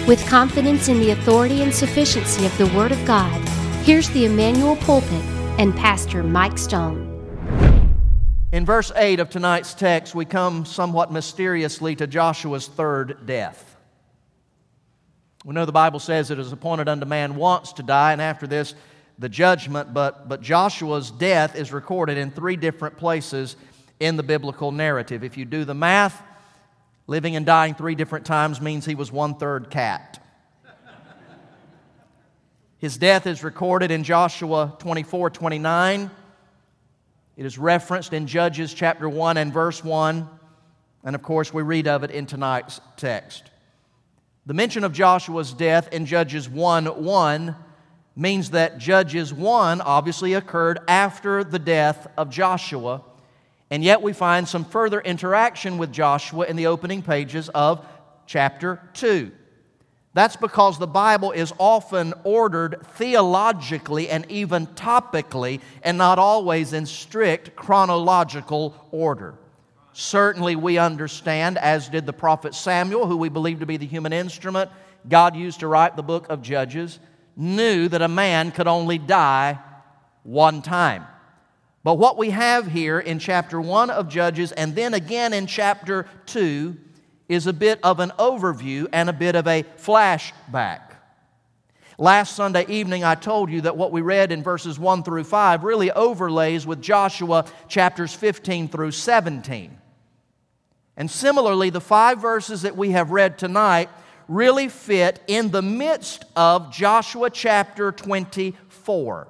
With confidence in the authority and sufficiency of the Word of God, here's the Emmanuel Pulpit and Pastor Mike Stone. In verse 8 of tonight's text, we come somewhat mysteriously to Joshua's third death. We know the Bible says it is appointed unto man once to die, and after this, the judgment. But Joshua's death is recorded in three different places in the biblical narrative. If you do the math, living and dying three different times means he was one-third cat. His death is recorded in Joshua 24:29. It is referenced in Judges chapter 1 and verse 1. And of course, we read of it in tonight's text. The mention of Joshua's death in Judges 1:1 means that Judges 1 obviously occurred after the death of Joshua. And yet we find some further interaction with Joshua in the opening pages of chapter 2. That's because the Bible is often ordered theologically and even topically, and not always in strict chronological order. Certainly we understand, as did the prophet Samuel, who we believe to be the human instrument God used to write the book of Judges, knew that a man could only die one time. But what we have here in chapter 1 of Judges and then again in chapter 2 is a bit of an overview and a bit of a flashback. Last Sunday evening I told you that what we read in verses 1 through 5 really overlays with Joshua chapters 15 through 17. And similarly, the 5 verses that we have read tonight really fit in the midst of Joshua chapter 24.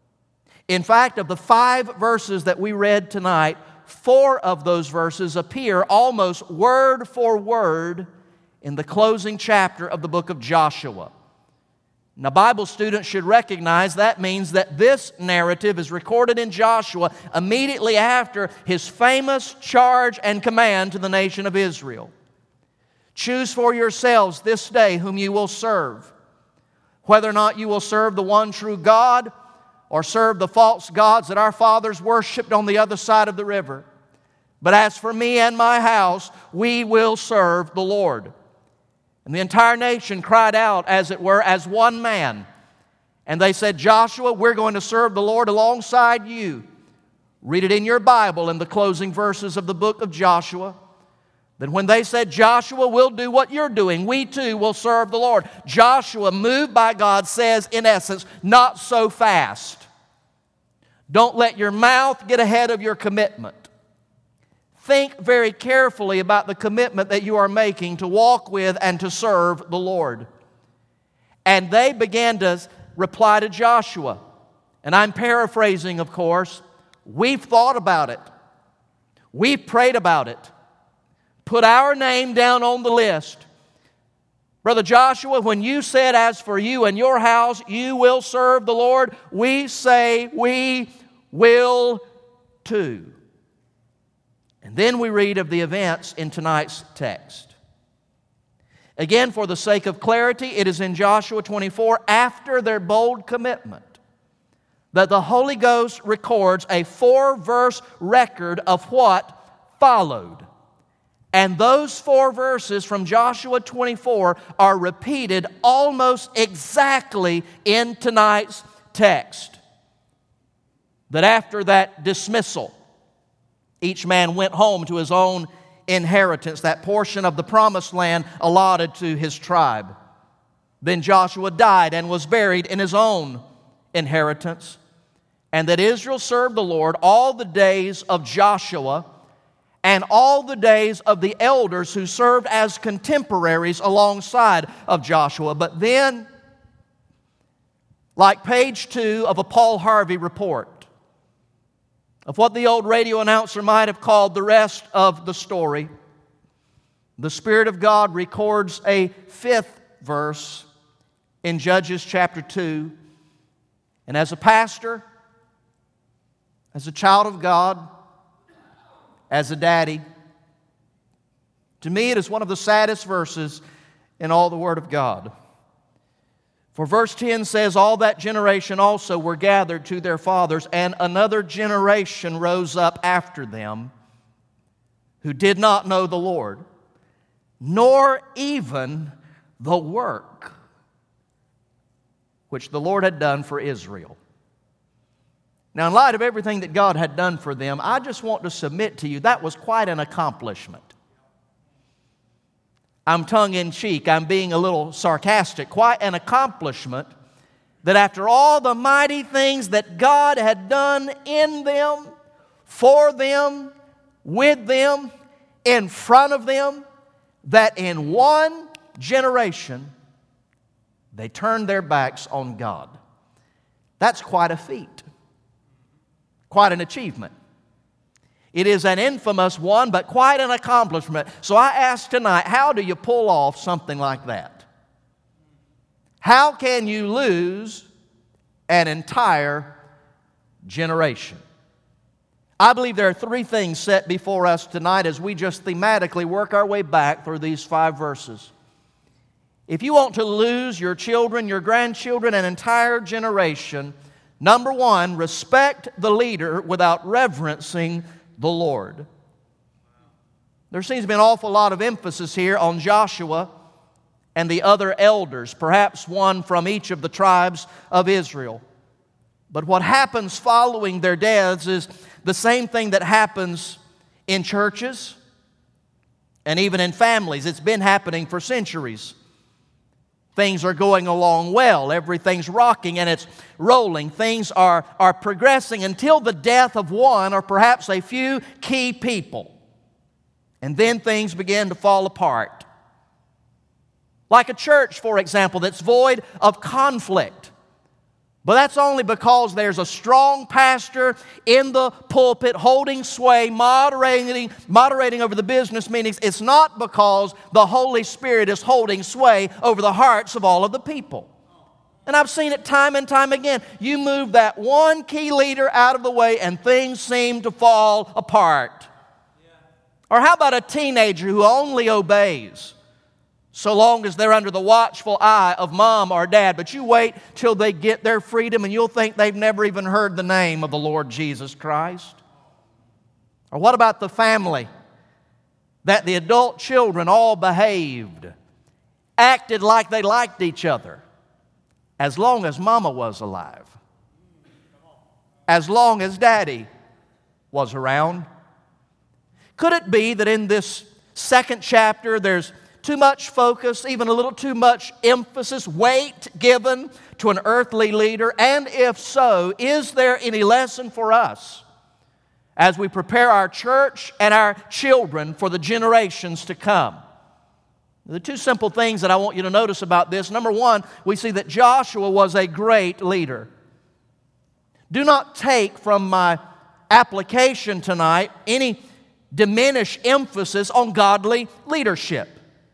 In fact, of the 5 verses that we read tonight, 4 of those verses appear almost word for word in the closing chapter of the book of Joshua. Now, Bible students should recognize that means that this narrative is recorded in Joshua immediately after his famous charge and command to the nation of Israel. Choose for yourselves this day whom you will serve, whether or not you will serve the one true God or serve the false gods that our fathers worshipped on the other side of the river. But as for me and my house, we will serve the Lord. And the entire nation cried out, as it were, as one man. And they said, Joshua, we're going to serve the Lord alongside you. Read it in your Bible in the closing verses of the book of Joshua. That when they said, Joshua, we'll do what you're doing, we too will serve the Lord. Joshua, moved by God, says, in essence, not so fast. Don't let your mouth get ahead of your commitment. Think very carefully about the commitment that you are making to walk with and to serve the Lord. And they began to reply to Joshua. And I'm paraphrasing, of course. We've thought about it. We've prayed about it. Put our name down on the list. Brother Joshua, when you said, as for you and your house, you will serve the Lord, we say we will too. And then we read of the events in tonight's text. Again, for the sake of clarity, it is in Joshua 24, after their bold commitment, that the Holy Ghost records a 4-verse record of what followed. And those 4 verses from Joshua 24 are repeated almost exactly in tonight's text. That after that dismissal, each man went home to his own inheritance, that portion of the promised land allotted to his tribe. Then Joshua died and was buried in his own inheritance. And that Israel served the Lord all the days of Joshua and all the days of the elders who served as contemporaries alongside of Joshua. But then, like page 2 of a Paul Harvey report, of what the old radio announcer might have called the rest of the story, the Spirit of God records a 5th verse in Judges chapter 2. And as a pastor, as a child of God, as a daddy, to me it is one of the saddest verses in all the Word of God. For verse 10 says, all that generation also were gathered to their fathers, and another generation rose up after them who did not know the Lord, nor even the work which the Lord had done for Israel. Now, in light of everything that God had done for them, I just want to submit to you that was quite an accomplishment. I'm tongue-in-cheek, I'm being a little sarcastic. Quite an accomplishment that after all the mighty things that God had done in them, for them, with them, in front of them, that in one generation they turned their backs on God. That's quite a feat, quite an achievement. It is an infamous one, but quite an accomplishment. So I ask tonight, how do you pull off something like that? How can you lose an entire generation? I believe there are three things set before us tonight as we just thematically work our way back through these 5 verses. If you want to lose your children, your grandchildren, an entire generation, number one, respect the leader without reverencing the Lord. There seems to be an awful lot of emphasis here on Joshua and the other elders, perhaps one from each of the tribes of Israel. But what happens following their deaths is the same thing that happens in churches and even in families. It's been happening for centuries. Things are going along well. Everything's rocking and it's rolling. Things are progressing until the death of one or perhaps a few key people. And then things begin to fall apart. Like a church, for example, that's void of conflict. But that's only because there's a strong pastor in the pulpit holding sway, moderating over the business meetings. It's not because the Holy Spirit is holding sway over the hearts of all of the people. And I've seen it time and time again. You move that one key leader out of the way and things seem to fall apart. Or how about a teenager who only obeys so long as they're under the watchful eye of mom or dad, but you wait till they get their freedom and you'll think they've never even heard the name of the Lord Jesus Christ? Or what about the family that the adult children all behaved, acted like they liked each other as long as mama was alive, as long as daddy was around? Could it be that in this second chapter there's too much focus, even a little too much emphasis, weight given to an earthly leader? And if so, is there any lesson for us as we prepare our church and our children for the generations to come? The two simple things that I want you to notice about this. Number one, we see that Joshua was a great leader. Do not take from my application tonight any diminished emphasis on godly leadership.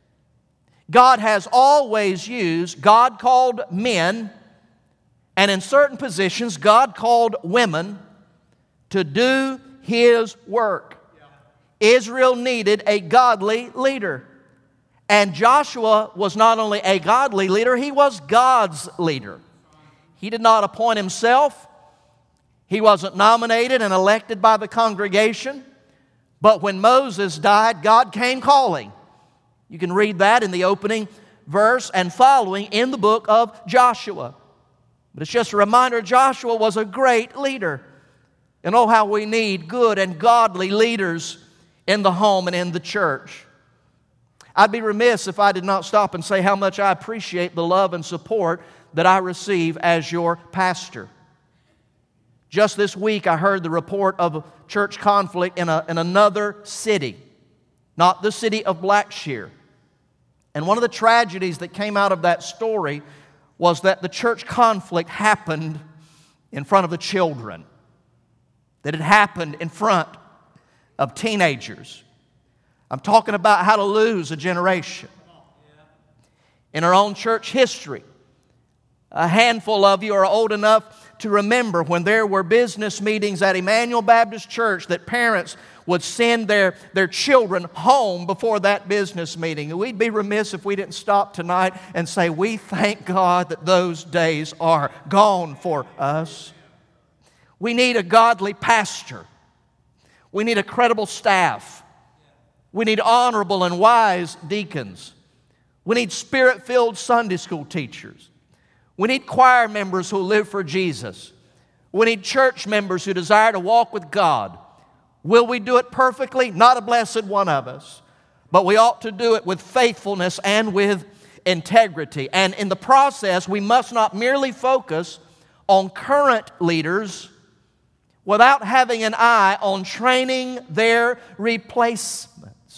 God has always used God-called men, and in certain positions, God-called women to do His work. Israel needed a godly leader. And Joshua was not only a godly leader, he was God's leader. He did not appoint himself. He wasn't nominated and elected by the congregation. But when Moses died, God came calling. You can read that in the opening verse and following in the book of Joshua. But it's just a reminder, Joshua was a great leader. And oh, how we need good and godly leaders in the home and in the church. I'd be remiss if I did not stop and say how much I appreciate the love and support that I receive as your pastor. Just this week, I heard the report of a church conflict in another city, not the city of Blackshear. And one of the tragedies that came out of that story was that the church conflict happened in front of the children, that it happened in front of teenagers. I'm talking about how to lose a generation. In our own church history, a handful of you are old enough to remember when there were business meetings at Emmanuel Baptist Church that parents would send their children home before that business meeting. And we'd be remiss if we didn't stop tonight and say, we thank God that those days are gone for us. We need a godly pastor. We need a credible staff. We need honorable and wise deacons. We need Spirit-filled Sunday school teachers. We need choir members who live for Jesus. We need church members who desire to walk with God. Will we do it perfectly? Not a blessed one of us. But we ought to do it with faithfulness and with integrity. And in the process, we must not merely focus on current leaders without having an eye on training their replacements.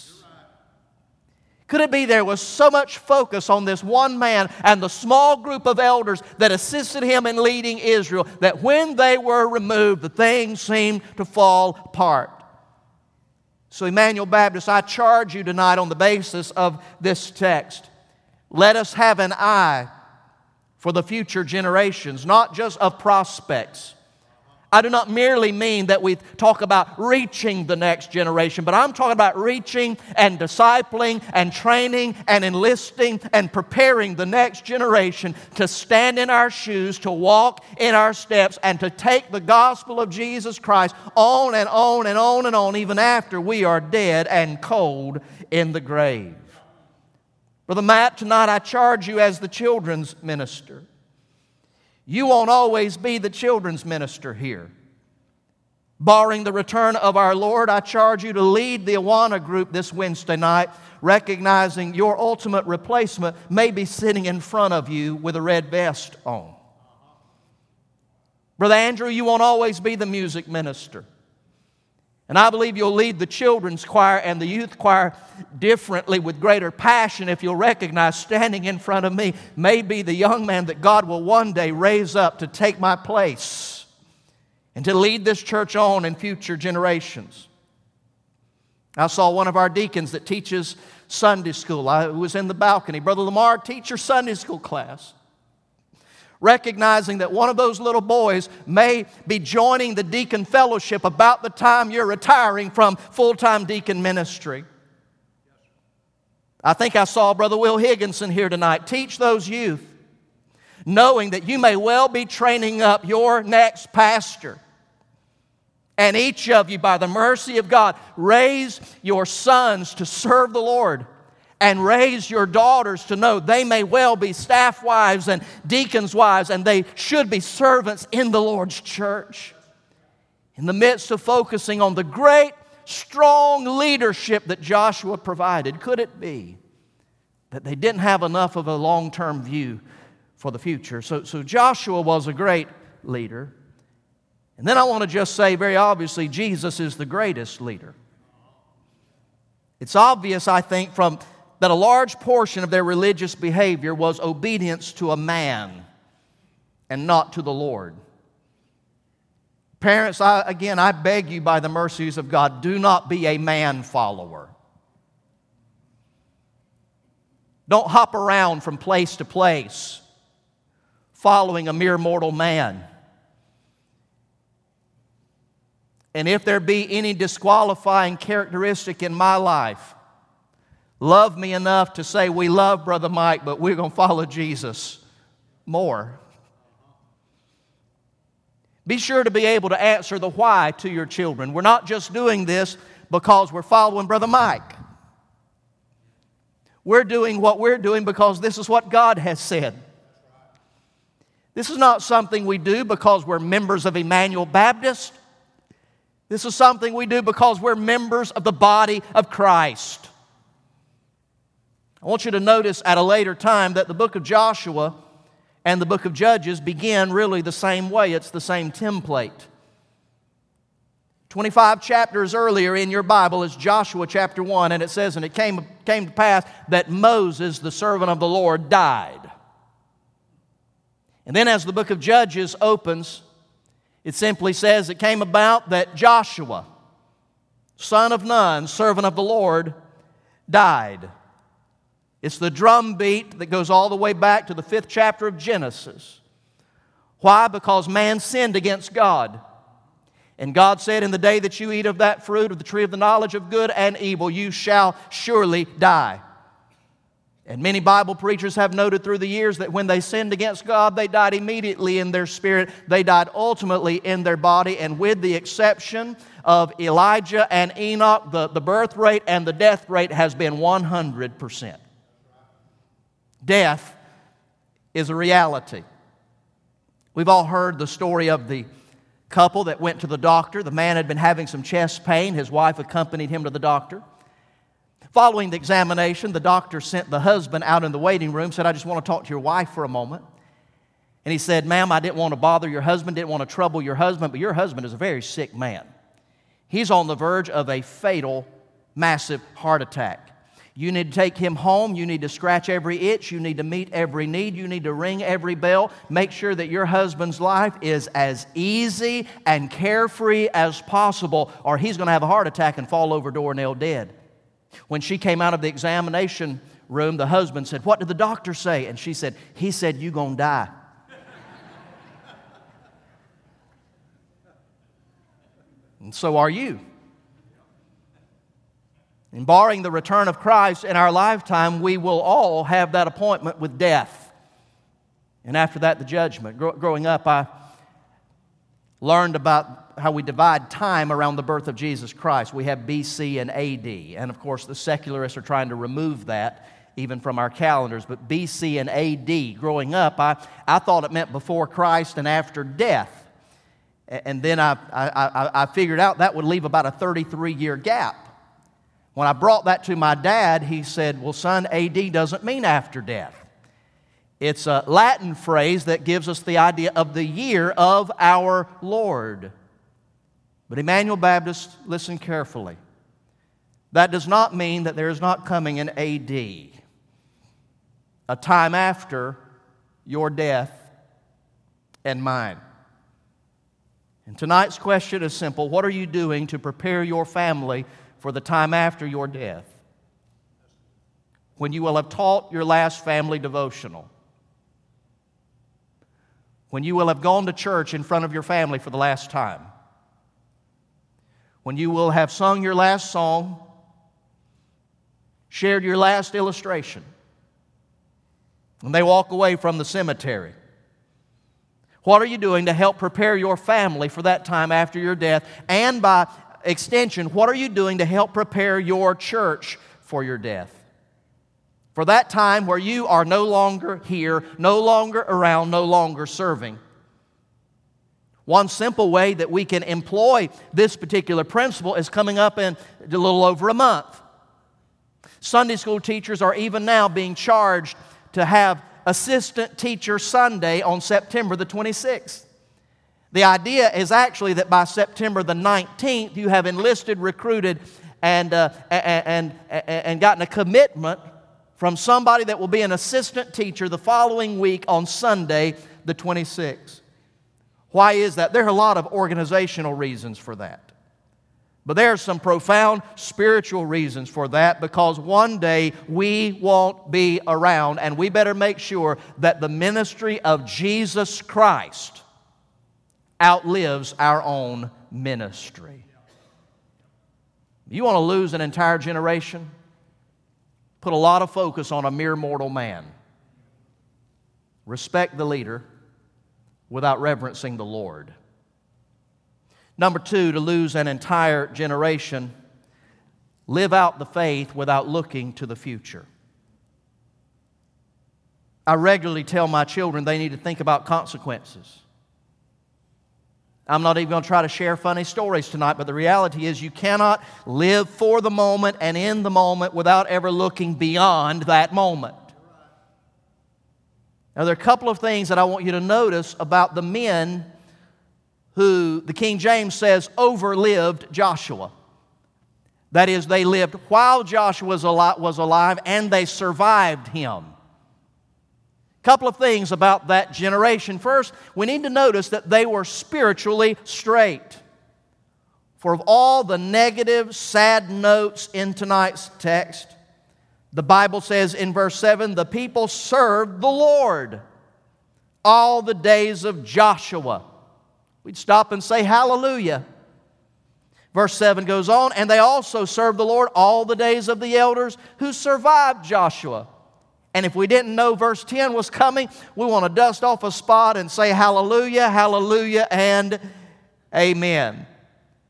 Could it be there was so much focus on this one man and the small group of elders that assisted him in leading Israel that when they were removed, the things seemed to fall apart? So, Emmanuel Baptist, I charge you tonight on the basis of this text. Let us have an eye for the future generations, not just of prospects. I do not merely mean that we talk about reaching the next generation, but I'm talking about reaching and discipling and training and enlisting and preparing the next generation to stand in our shoes, to walk in our steps, and to take the gospel of Jesus Christ on and on and on and on, even after we are dead and cold in the grave. Brother Matt, tonight I charge you as the children's minister. You won't always be the children's minister here. Barring the return of our Lord, I charge you to lead the Awana group this Wednesday night, recognizing your ultimate replacement may be sitting in front of you with a red vest on. Brother Andrew, you won't always be the music minister. And I believe you'll lead the children's choir and the youth choir differently with greater passion if you'll recognize standing in front of me may be the young man that God will one day raise up to take my place and to lead this church on in future generations. I saw one of our deacons that teaches Sunday school. I was in the balcony. Brother Lamar, teach your Sunday school class. Recognizing that one of those little boys may be joining the deacon fellowship about the time you're retiring from full-time deacon ministry. I think I saw Brother Will Higginson here tonight. Teach those youth, knowing that you may well be training up your next pastor. And each of you, by the mercy of God, raise your sons to serve the Lord. And raise your daughters to know they may well be staff wives and deacons' wives, and they should be servants in the Lord's church. In the midst of focusing on the great, strong leadership that Joshua provided, could it be that they didn't have enough of a long-term view for the future? So Joshua was a great leader. And then I want to just say very obviously, Jesus is the greatest leader. It's obvious, I think, that a large portion of their religious behavior was obedience to a man and not to the Lord. Parents, I beg you by the mercies of God, do not be a man follower. Don't hop around from place to place following a mere mortal man. And if there be any disqualifying characteristic in my life, love me enough to say we love Brother Mike, but we're going to follow Jesus more. Be sure to be able to answer the why to your children. We're not just doing this because we're following Brother Mike. We're doing what we're doing because this is what God has said. This is not something we do because we're members of Emmanuel Baptist. This is something we do because we're members of the body of Christ. I want you to notice at a later time that the book of Joshua and the book of Judges begin really the same way. It's the same template. 25 chapters earlier in your Bible is Joshua chapter 1, and it says, and it came to pass that Moses, the servant of the Lord, died. And then as the book of Judges opens, it simply says it came about that Joshua, son of Nun, servant of the Lord, died. It's the drumbeat that goes all the way back to the 5th chapter of Genesis. Why? Because man sinned against God. And God said, in the day that you eat of that fruit of the tree of the knowledge of good and evil, you shall surely die. And many Bible preachers have noted through the years that when they sinned against God, they died immediately in their spirit. They died ultimately in their body. And with the exception of Elijah and Enoch, the birth rate and the death rate has been 100%. Death is a reality. We've all heard the story of the couple that went to the doctor. The man had been having some chest pain. His wife accompanied him to the doctor. Following the examination, the doctor sent the husband out in the waiting room, said, "I just want to talk to your wife for a moment." And he said, "Ma'am, I didn't want to bother your husband, didn't want to trouble your husband, but your husband is a very sick man. He's on the verge of a fatal, massive heart attack. You need to take him home. You need to scratch every itch. You need to meet every need. You need to ring every bell. Make sure that your husband's life is as easy and carefree as possible, or he's going to have a heart attack and fall over doornail dead." When she came out of the examination room, the husband said, "What did the doctor say?" And she said, "He said you're going to die." And so are you. And barring the return of Christ in our lifetime, we will all have that appointment with death. And after that, the judgment. Growing up, I learned about how we divide time around the birth of Jesus Christ. We have BC and AD. And of course, the secularists are trying to remove that even from our calendars. But BC and AD, growing up, I thought it meant before Christ and after death. And then I figured out that would leave about a 33-year gap. When I brought that to my dad, he said, "Well, son, AD doesn't mean after death. It's a Latin phrase that gives us the idea of the year of our Lord." But Emmanuel Baptist, listen carefully. That does not mean that there is not coming an AD, a time after your death and mine. And tonight's question is simple. What are you doing to prepare your family for the time after your death, when you will have taught your last family devotional, when you will have gone to church in front of your family for the last time, when you will have sung your last song, shared your last illustration, when they walk away from the cemetery? What are you doing to help prepare your family for that time after your death? And by extension, what are you doing to help prepare your church for your death? For that time where you are no longer here, no longer around, no longer serving. One simple way that we can employ this particular principle is coming up in a little over a month. Sunday school teachers are even now being charged to have Assistant Teacher Sunday on September the 26th. The idea is actually that by September the 19th, you have enlisted, recruited, and gotten a commitment from somebody that will be an assistant teacher the following week on Sunday the 26th. Why is that? There are a lot of organizational reasons for that. But there are some profound spiritual reasons for that, because one day we won't be around, and we better make sure that the ministry of Jesus Christ outlives our own ministry. You want to lose an entire generation? Put a lot of focus on a mere mortal man. Respect the leader without reverencing the Lord. Number two, to lose an entire generation, live out the faith without looking to the future. I regularly tell my children they need to think about consequences. I'm not even going to try to share funny stories tonight, but the reality is you cannot live for the moment and in the moment without ever looking beyond that moment. Now, there are a couple of things that I want you to notice about the men who the King James says overlived Joshua. That is, they lived while Joshua was alive, and they survived him. A couple of things about that generation. First, we need to notice that they were spiritually straight. For of all the negative, sad notes in tonight's text, the Bible says in verse 7, the people served the Lord all the days of Joshua. We'd stop and say hallelujah. Verse 7 goes on, and they also served the Lord all the days of the elders who survived Joshua. And if we didn't know verse 10 was coming, we want to dust off a spot and say hallelujah, hallelujah, and amen.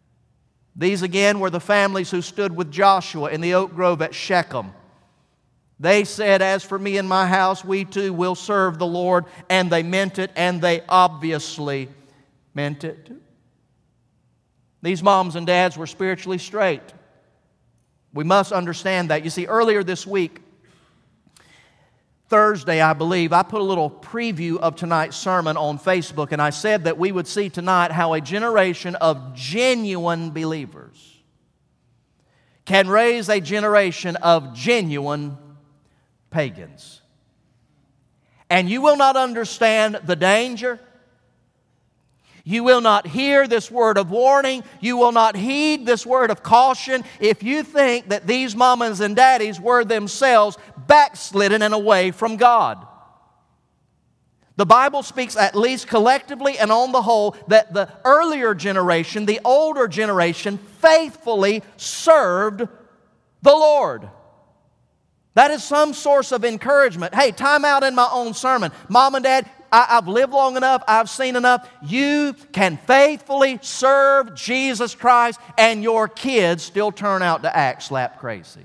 These again were the families who stood with Joshua in the oak grove at Shechem. They said, "As for me and my house, we too will serve the Lord." And they meant it, and they obviously meant it. These moms and dads were spiritually straight. We must understand that. You see, earlier this week, Thursday, I believe, I put a little preview of tonight's sermon on Facebook, and I said that we would see tonight how a generation of genuine believers can raise a generation of genuine pagans. And you will not understand the danger. You will not hear this word of warning. You will not heed this word of caution if you think that these mamas and daddies were themselves backslidden and away from God. The Bible speaks, at least collectively and on the whole, that the earlier generation, the older generation, faithfully served the Lord. That is some source of encouragement. Hey, time out in my own sermon. Mom and Dad, I've lived long enough, I've seen enough. You can faithfully serve Jesus Christ and your kids still turn out to act slap crazy.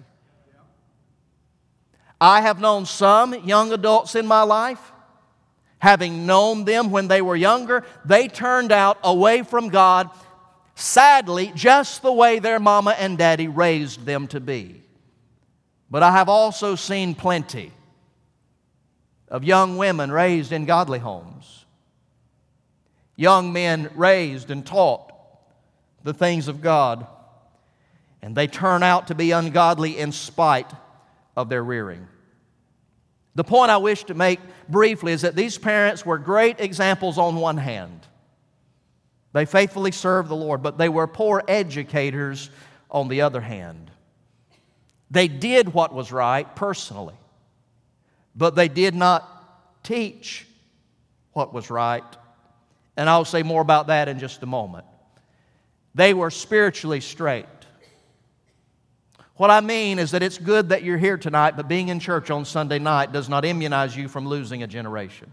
I have known some young adults in my life. Having known them when they were younger, they turned out away from God, sadly, just the way their mama and daddy raised them to be. But I have also seen plenty of young women raised in godly homes, young men raised and taught the things of God, and they turn out to be ungodly in spite of their rearing. The point I wish to make briefly is that these parents were great examples on one hand. They faithfully served the Lord, but they were poor educators on the other hand. They did what was right personally, but they did not teach what was right. And I'll say more about that in just a moment. They were spiritually straight. What I mean is that it's good that you're here tonight, but being in church on Sunday night does not immunize you from losing a generation.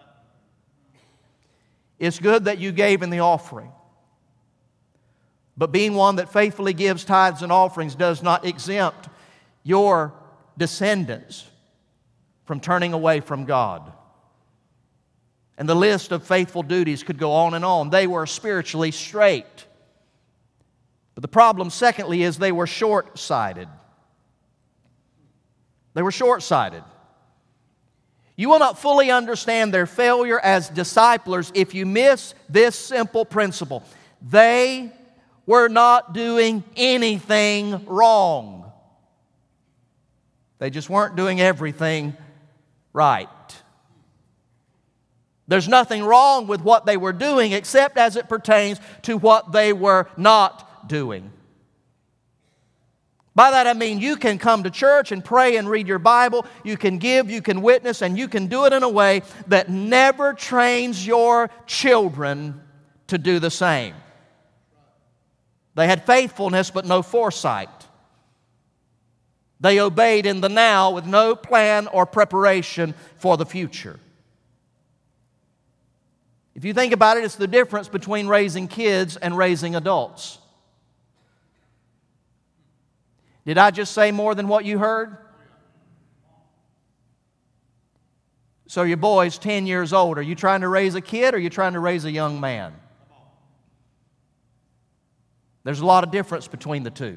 It's good that you gave in the offering, but being one that faithfully gives tithes and offerings does not exempt your descendants from turning away from God. And the list of faithful duties could go on and on. They were spiritually straight. But the problem, secondly, is they were short-sighted. They were short-sighted. You will not fully understand their failure as disciplers if you miss this simple principle. They were not doing anything wrong. They just weren't doing everything right. There's nothing wrong with what they were doing except as it pertains to what they were not doing. By that I mean you can come to church and pray and read your Bible, you can give, you can witness, and you can do it in a way that never trains your children to do the same. They had faithfulness but no foresight. They obeyed in the now with no plan or preparation for the future. If you think about it, it's the difference between raising kids and raising adults. Did I just say more than what you heard? So your boy's 10 years old. Are you trying to raise a kid or are you trying to raise a young man? There's a lot of difference between the two.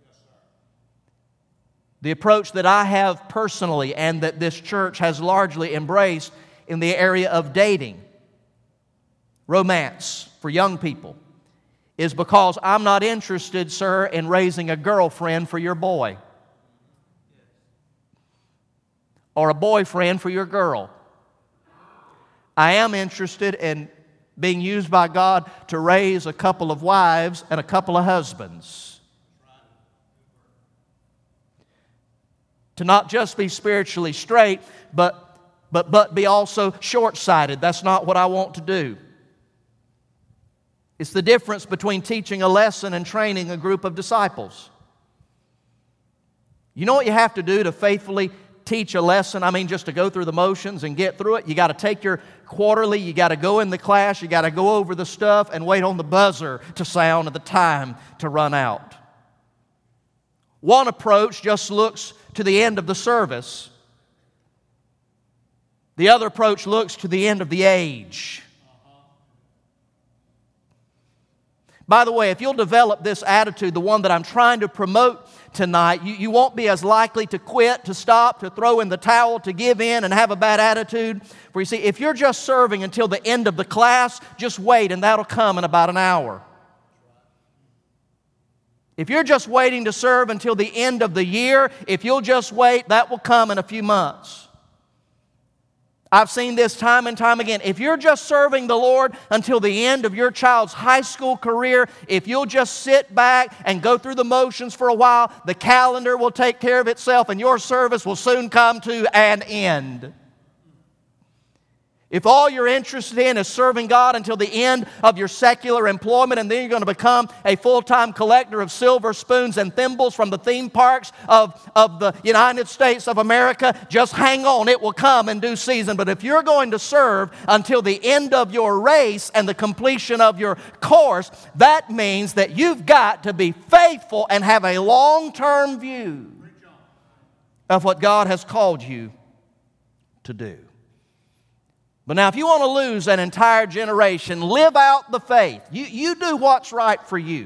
The approach that I have personally and that this church has largely embraced in the area of dating, romance for young people, is because I'm not interested, sir, in raising a girlfriend for your boy or a boyfriend for your girl. I am interested in being used by God to raise a couple of wives and a couple of husbands. To not just be spiritually straight, but be also short-sighted. That's not what I want to do. It's the difference between teaching a lesson and training a group of disciples. You know what you have to do to faithfully teach a lesson? I mean, just to go through the motions and get through it. You got to take your quarterly, you got to go in the class, you got to go over the stuff and wait on the buzzer to sound at the time to run out. One approach just looks to the end of the service The other approach looks to the end of the age. By the way, if you'll develop this attitude, the one that I'm trying to promote tonight, you won't be as likely to quit, to stop, to throw in the towel, to give in and have a bad attitude. For you see, if you're just serving until the end of the class, just wait and that'll come in about an hour. If you're just waiting to serve until the end of the year, if you'll just wait, that will come in a few months. I've seen this time and time again. If you're just serving the Lord until the end of your child's high school career, if you'll just sit back and go through the motions for a while, the calendar will take care of itself and your service will soon come to an end. If all you're interested in is serving God until the end of your secular employment and then you're going to become a full-time collector of silver spoons and thimbles from the theme parks of the United States of America, just hang on, it will come in due season. But if you're going to serve until the end of your race and the completion of your course, that means that you've got to be faithful and have a long-term view of what God has called you to do. But now if you want to lose an entire generation, live out the faith. You do what's right for you.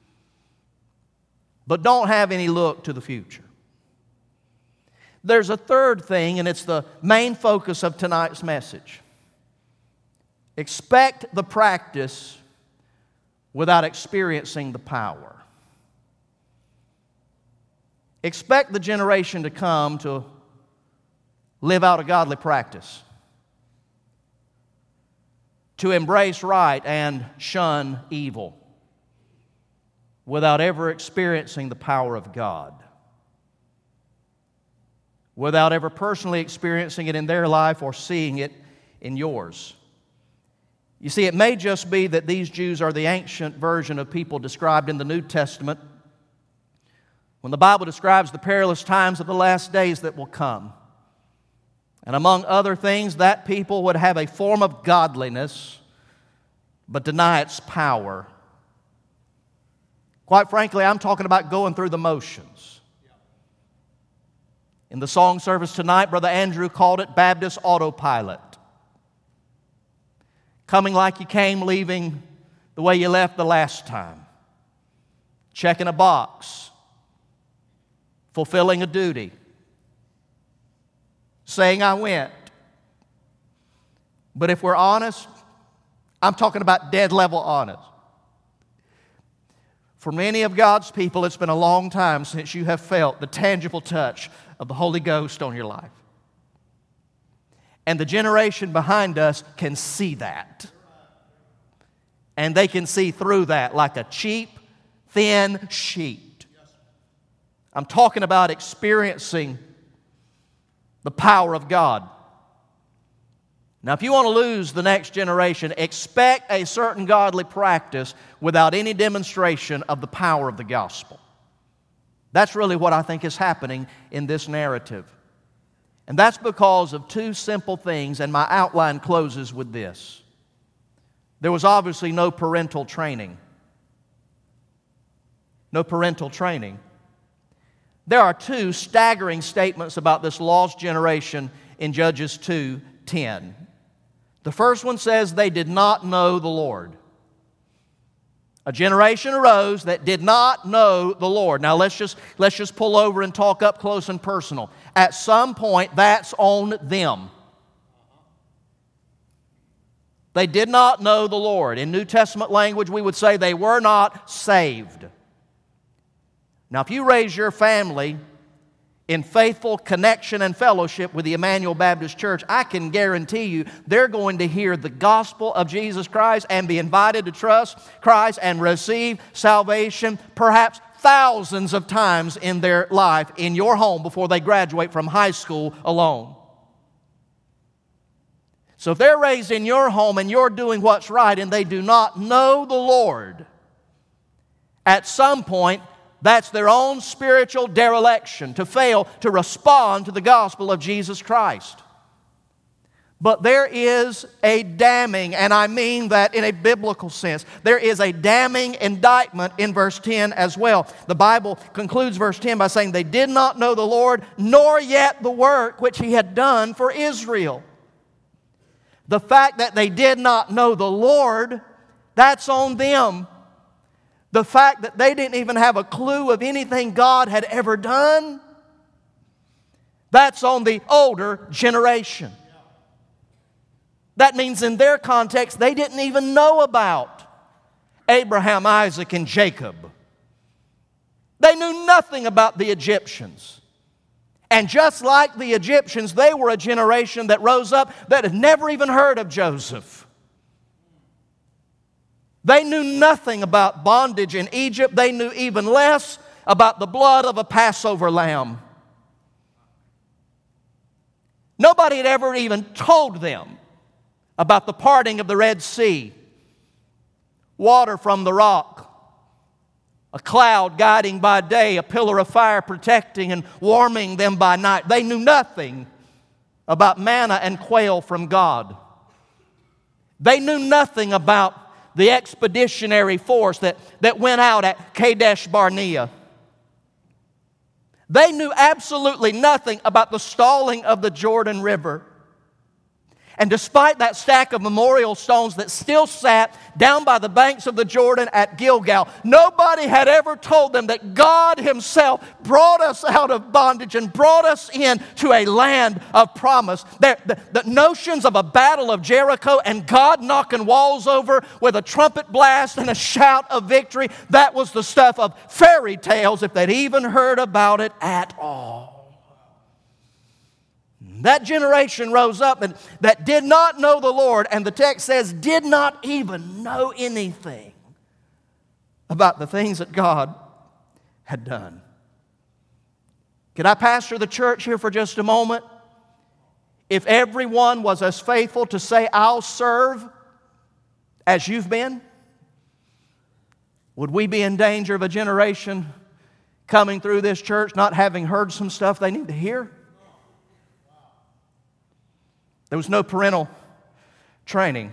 But don't have any look to the future. There's a third thing, and it's the main focus of tonight's message. Expect the practice without experiencing the power. Expect the generation to come to live out a godly practice, to embrace right and shun evil without ever experiencing the power of God, without ever personally experiencing it in their life or seeing it in yours. You see, it may just be that these Jews are the ancient version of people described in the New Testament when the Bible describes the perilous times of the last days that will come. And among other things, that people would have a form of godliness, but deny its power. Quite frankly, I'm talking about going through the motions. In the song service tonight, Brother Andrew called it Baptist autopilot. Coming like you came, leaving the way you left the last time. Checking a box. Fulfilling a duty. Saying I went. But if we're honest, I'm talking about dead level honest. For many of God's people, it's been a long time since you have felt the tangible touch of the Holy Ghost on your life. And the generation behind us can see that. And they can see through that like a cheap, thin sheet. I'm talking about experiencing the power of God. Now, if you want to lose the next generation, expect a certain godly practice without any demonstration of the power of the gospel. That's really what I think is happening in this narrative. And that's because of two simple things, and my outline closes with this. There was obviously no parental training. No parental training. There are two staggering statements about this lost generation in Judges 2:10. The first one says they did not know the Lord. A generation arose that did not know the Lord. Now let's just pull over and talk up close and personal. At some point, that's on them. They did not know the Lord. In New Testament language, we would say they were not saved. Now, if you raise your family in faithful connection and fellowship with the Emmanuel Baptist Church, I can guarantee you they're going to hear the gospel of Jesus Christ and be invited to trust Christ and receive salvation perhaps thousands of times in their life in your home before they graduate from high school alone. So if they're raised in your home and you're doing what's right and they do not know the Lord, at some point, that's their own spiritual dereliction to fail to respond to the gospel of Jesus Christ. But there is a damning, and I mean that in a biblical sense. There is a damning indictment in verse 10 as well. The Bible concludes verse 10 by saying, they did not know the Lord, nor yet the work which He had done for Israel. The fact that they did not know the Lord, that's on them. The fact that they didn't even have a clue of anything God had ever done, that's on the older generation. That means in their context, they didn't even know about Abraham, Isaac, and Jacob. They knew nothing about the Egyptians. And just like the Egyptians, they were a generation that rose up that had never even heard of Joseph. They knew nothing about bondage in Egypt. They knew even less about the blood of a Passover lamb. Nobody had ever even told them about the parting of the Red Sea, water from the rock, a cloud guiding by day, a pillar of fire protecting and warming them by night. They knew nothing about manna and quail from God. They knew nothing about the expeditionary force that went out at Kadesh Barnea. They knew absolutely nothing about the stalling of the Jordan River. And despite that stack of memorial stones that still sat down by the banks of the Jordan at Gilgal, nobody had ever told them that God Himself brought us out of bondage and brought us into a land of promise. The notions of a battle of Jericho and God knocking walls over with a trumpet blast and a shout of victory, that was the stuff of fairy tales if they'd even heard about it at all. That generation rose up and that did not know the Lord, and the text says did not even know anything about the things that God had done. Could I pastor the church here for just a moment? If everyone was as faithful to say, "I'll serve," as you've been, would we be in danger of a generation coming through this church not having heard some stuff they need to hear? There was no parental training.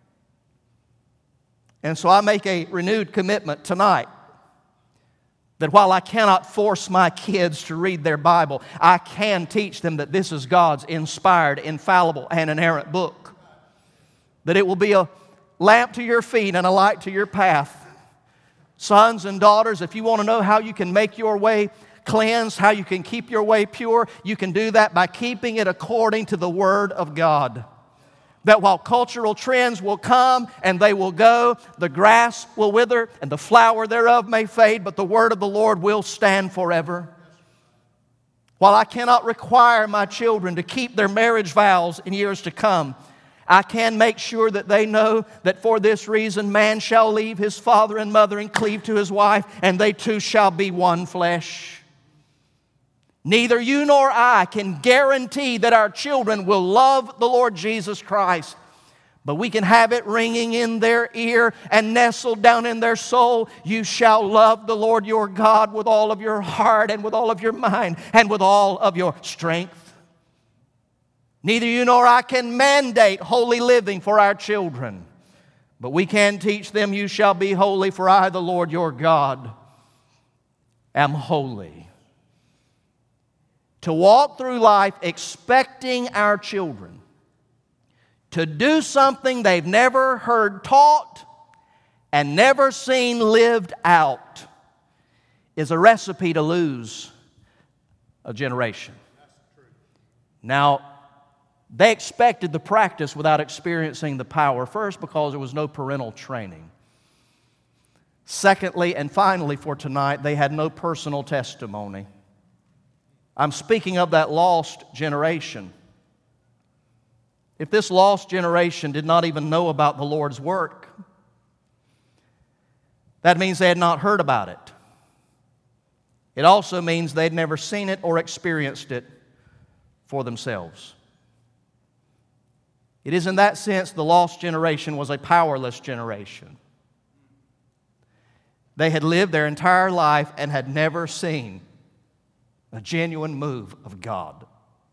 And so I make a renewed commitment tonight that while I cannot force my kids to read their Bible, I can teach them that this is God's inspired, infallible, and inerrant book. That it will be a lamp to your feet and a light to your path. Sons and daughters, if you want to know how you can make your way cleansed, how you can keep your way pure, you can do that by keeping it according to the Word of God. That while cultural trends will come and they will go, the grass will wither and the flower thereof may fade, but the Word of the Lord will stand forever. While I cannot require my children to keep their marriage vows in years to come, I can make sure that they know that for this reason man shall leave his father and mother and cleave to his wife, and they two shall be one flesh. Neither you nor I can guarantee that our children will love the Lord Jesus Christ, but we can have it ringing in their ear and nestled down in their soul. You shall love the Lord your God with all of your heart and with all of your mind and with all of your strength. Neither you nor I can mandate holy living for our children, but we can teach them, you shall be holy, for I, the Lord your God, am holy. To walk through life expecting our children to do something they've never heard taught and never seen lived out is a recipe to lose a generation. Now, they expected the practice without experiencing the power. First, because there was no parental training. Secondly, and finally for tonight, they had no personal testimony. I'm speaking of that lost generation. If this lost generation did not even know about the Lord's work, that means they had not heard about it. It also means they'd never seen it or experienced it for themselves. It is in that sense the lost generation was a powerless generation. They had lived their entire life and had never seen a genuine move of God.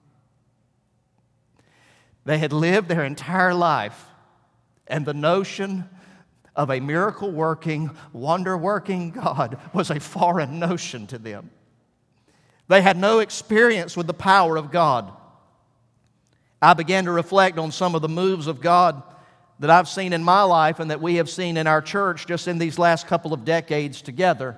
They had lived their entire life, and the notion of a miracle-working, wonder-working God was a foreign notion to them. They had no experience with the power of God. I began to reflect on some of the moves of God that I've seen in my life and that we have seen in our church just in these last couple of decades together.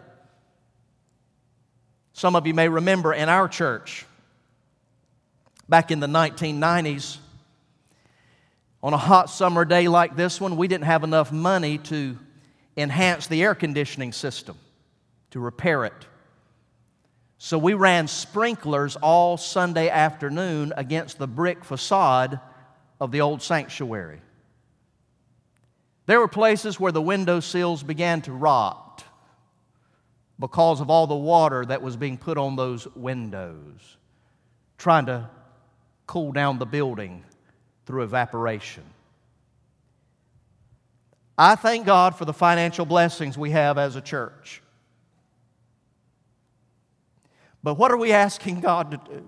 Some of you may remember in our church, back in the 1990s, on a hot summer day like this one, we didn't have enough money to enhance the air conditioning system, to repair it. So we ran sprinklers all Sunday afternoon against the brick facade of the old sanctuary. There were places where the window sills began to rot because of all the water that was being put on those windows, trying to cool down the building through evaporation. I thank God for the financial blessings we have as a church. But what are we asking God to do?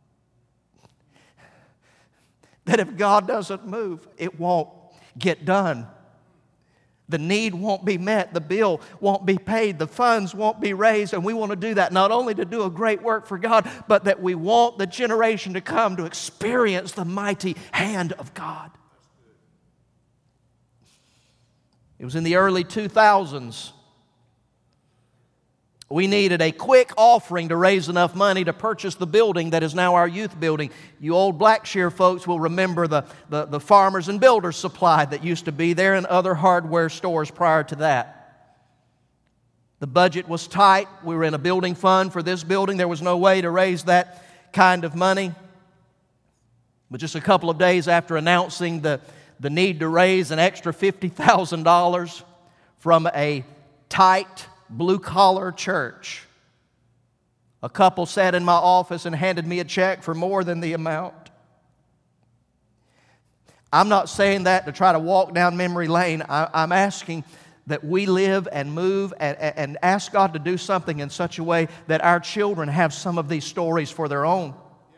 That if God doesn't move, it won't get done. The need won't be met, the bill won't be paid, the funds won't be raised, and we want to do that not only to do a great work for God, but that we want the generation to come to experience the mighty hand of God. It was in the early 2000s. We needed a quick offering to raise enough money to purchase the building that is now our youth building. You old Blackshear folks will remember the Farmers and Builders Supply that used to be there and other hardware stores prior to that. The budget was tight. We were in a building fund for this building. There was no way to raise that kind of money. But just a couple of days after announcing the need to raise an extra $50,000 from a tight blue-collar church, a couple sat in my office and handed me a check for more than the amount. I'm not saying that to try to walk down memory lane. I'm asking that we live and move and ask God to do something in such a way that our children have some of these stories for their own.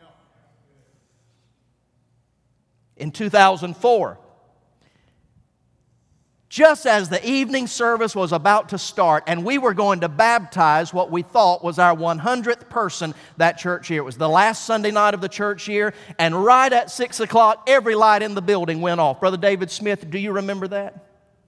In 2004, just as the evening service was about to start and we were going to baptize what we thought was our 100th person that church year. It was the last Sunday night of the church year, and right at 6 o'clock, every light in the building went off. Brother David Smith, do you remember that?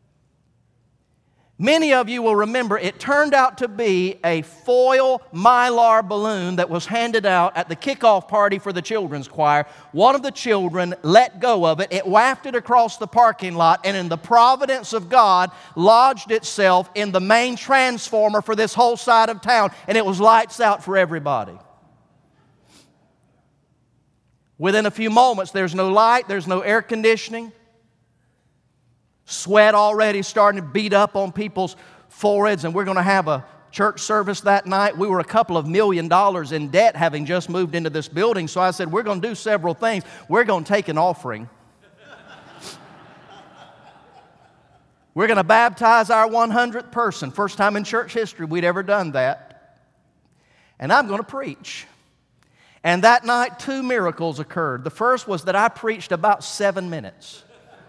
Many of you will remember it turned out to be a foil mylar balloon that was handed out at the kickoff party for the children's choir. One of the children let go of it. It wafted across the parking lot and in the providence of God lodged itself in the main transformer for this whole side of town, and it was lights out for everybody. Within a few moments, there's no light, there's no air conditioning. Sweat already starting to beat up on people's foreheads, and we're going to have a church service that night. We were a couple of $1 million in debt having just moved into this building, so I said, we're going to do several things. We're going to take an offering. We're going to baptize our 100th person. First time in church history we'd ever done that. And I'm going to preach. And that night, 2 miracles occurred. The first was that I preached about 7 minutes.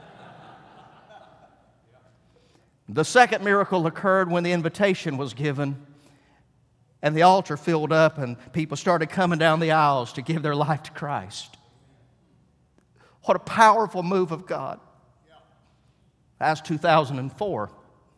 The second miracle occurred when the invitation was given and the altar filled up and people started coming down the aisles to give their life to Christ. What a powerful move of God. That's 2004.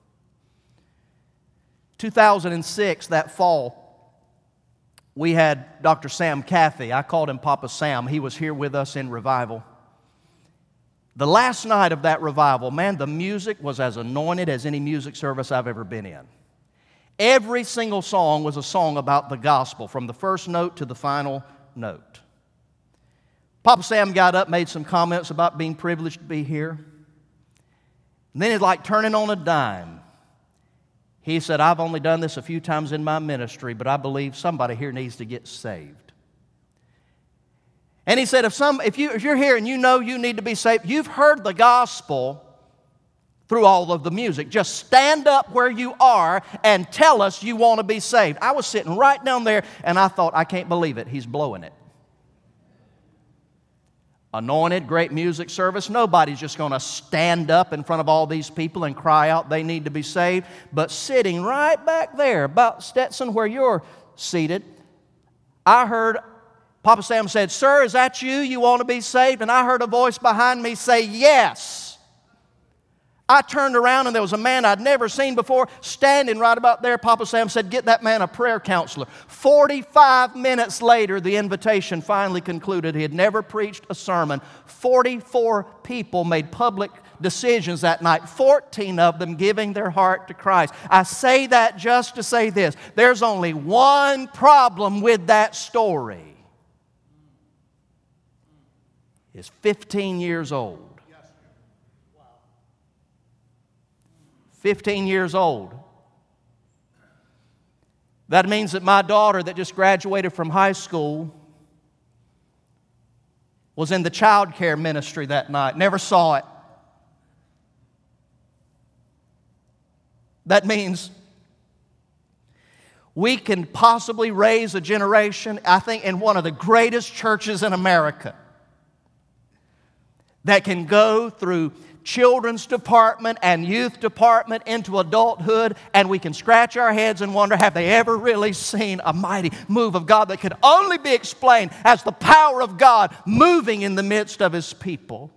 2006, that fall, we had Dr. Sam Cathy. I called him Papa Sam. He was here with us in revival. The last night of that revival, man, the music was as anointed as any music service I've ever been in. Every single song was a song about the gospel, from the first note to the final note. Papa Sam got up, made some comments about being privileged to be here. And then it's like turning on a dime. He said, I've only done this a few times in my ministry, but I believe somebody here needs to get saved. And he said, if you're here and you know you need to be saved, you've heard the gospel through all of the music. Just stand up where you are and tell us you want to be saved. I was sitting right down there and I thought, I can't believe it. He's blowing it. Anointed, great music service. Nobody's just going to stand up in front of all these people and cry out they need to be saved. But sitting right back there, about Stetson where you're seated, I heard Papa Sam said, "Sir, is that you? You want to be saved?" And I heard a voice behind me say, "Yes." I turned around and there was a man I'd never seen before standing right about there. Papa Sam said, "Get that man a prayer counselor." 45 minutes later, the invitation finally concluded. He had never preached a sermon. 44 people made public decisions that night, 14 of them giving their heart to Christ. I say that just to say this. There's only one problem with that story. It's 15 years old. 15 years old. That means that my daughter that just graduated from high school was in the child care ministry that night. Never saw it. That means we can possibly raise a generation, I think, in one of the greatest churches in America that can go through children's department and youth department into adulthood, and we can scratch our heads and wonder, have they ever really seen a mighty move of God that could only be explained as the power of God moving in the midst of His people?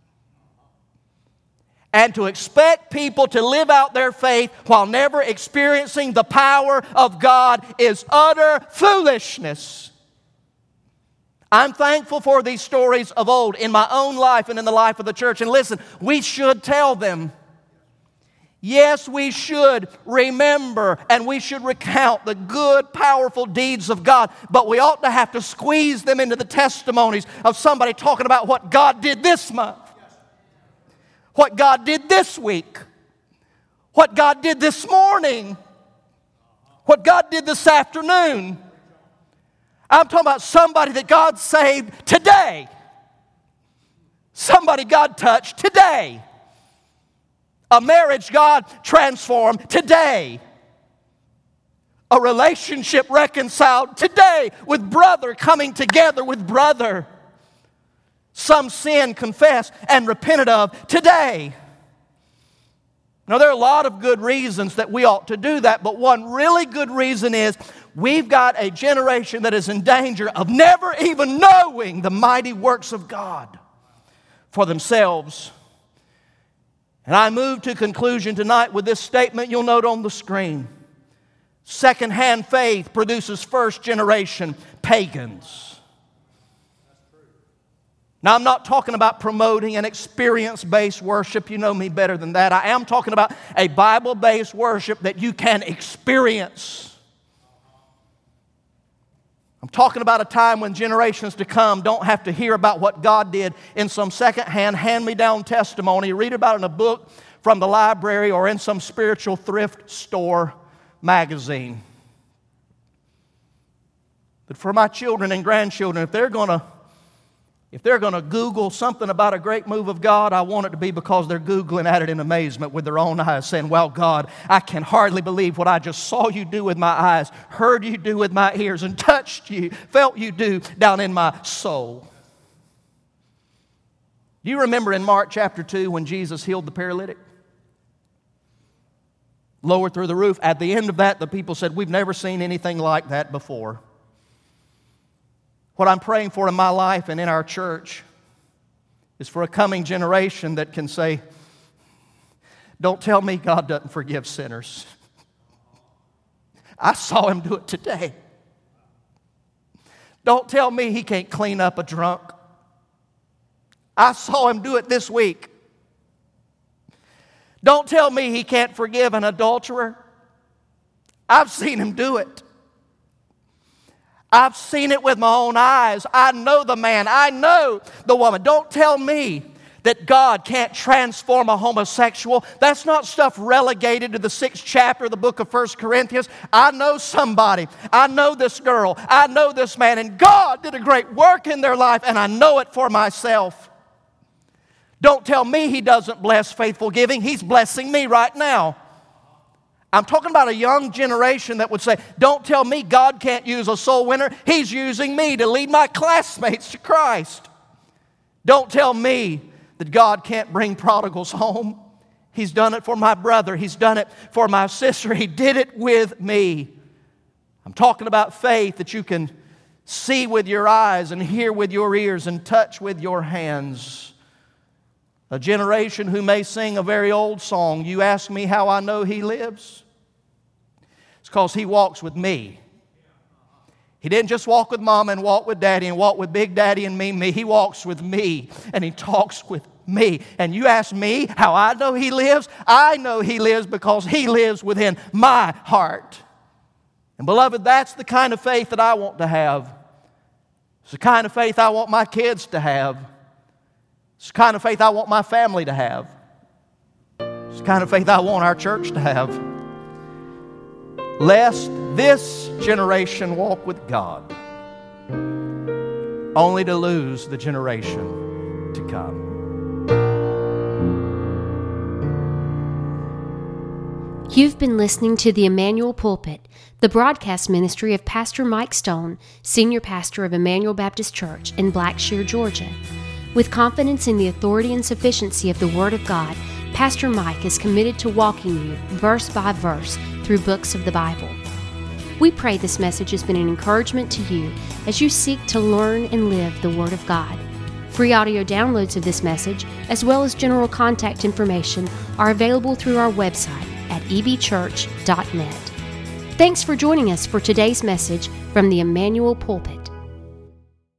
And to expect people to live out their faith while never experiencing the power of God is utter foolishness. I'm thankful for these stories of old in my own life and in the life of the church. And listen, we should tell them. Yes, we should remember and we should recount the good, powerful deeds of God. But we ought to have to squeeze them into the testimonies of somebody talking about what God did this month, what God did this week, what God did this morning, what God did this afternoon. I'm talking about somebody that God saved today. Somebody God touched today. A marriage God transformed today. A relationship reconciled today with brother coming together with brother. Some sin confessed and repented of today. Now, there are a lot of good reasons that we ought to do that, but one really good reason is we've got a generation that is in danger of never even knowing the mighty works of God for themselves. And I move to conclusion tonight with this statement you'll note on the screen. Second-hand faith produces first-generation pagans. Now, I'm not talking about promoting an experience-based worship. You know me better than that. I am talking about a Bible-based worship that you can experience. I'm talking about a time when generations to come don't have to hear about what God did in some second-hand, hand-me-down testimony. Read about it in a book from the library or in some spiritual thrift store magazine. But for my children and grandchildren, if they're going to Google something about a great move of God, I want it to be because they're Googling at it in amazement with their own eyes, saying, "Well, God, I can hardly believe what I just saw you do with my eyes, heard you do with my ears, and touched you, felt you do down in my soul." Do you remember in Mark chapter 2 when Jesus healed the paralytic? Lowered through the roof. At the end of that, the people said, "We've never seen anything like that before." What I'm praying for in my life and in our church is for a coming generation that can say, "Don't tell me God doesn't forgive sinners. I saw Him do it today. Don't tell me He can't clean up a drunk. I saw Him do it this week. Don't tell me He can't forgive an adulterer. I've seen Him do it. I've seen it with my own eyes. I know the man. I know the woman. Don't tell me that God can't transform a homosexual. That's not stuff relegated to the 6th chapter of the book of 1 Corinthians. I know somebody. I know this girl. I know this man. And God did a great work in their life, and I know it for myself. Don't tell me He doesn't bless faithful giving. He's blessing me right now. I'm talking about a young generation that would say, "Don't tell me God can't use a soul winner. He's using me to lead my classmates to Christ. Don't tell me that God can't bring prodigals home. He's done it for my brother. He's done it for my sister. He did it with me." I'm talking about faith that you can see with your eyes and hear with your ears and touch with your hands. A generation who may sing a very old song. You ask me how I know He lives? It's because He walks with me. He didn't just walk with Mama and walk with Daddy and walk with Big Daddy and me. He walks with me and He talks with me. And you ask me how I know He lives? I know He lives because He lives within my heart. And beloved, that's the kind of faith that I want to have. It's the kind of faith I want my kids to have. It's the kind of faith I want my family to have. It's the kind of faith I want our church to have. Lest this generation walk with God, only to lose the generation to come. You've been listening to the Emmanuel Pulpit, the broadcast ministry of Pastor Mike Stone, Senior Pastor of Emmanuel Baptist Church in Blackshear, Georgia. With confidence in the authority and sufficiency of the Word of God, Pastor Mike is committed to walking you verse by verse through books of the Bible. We pray this message has been an encouragement to you as you seek to learn and live the Word of God. Free audio downloads of this message, as well as general contact information, are available through our website at ebchurch.net. Thanks for joining us for today's message from the Emmanuel Pulpit.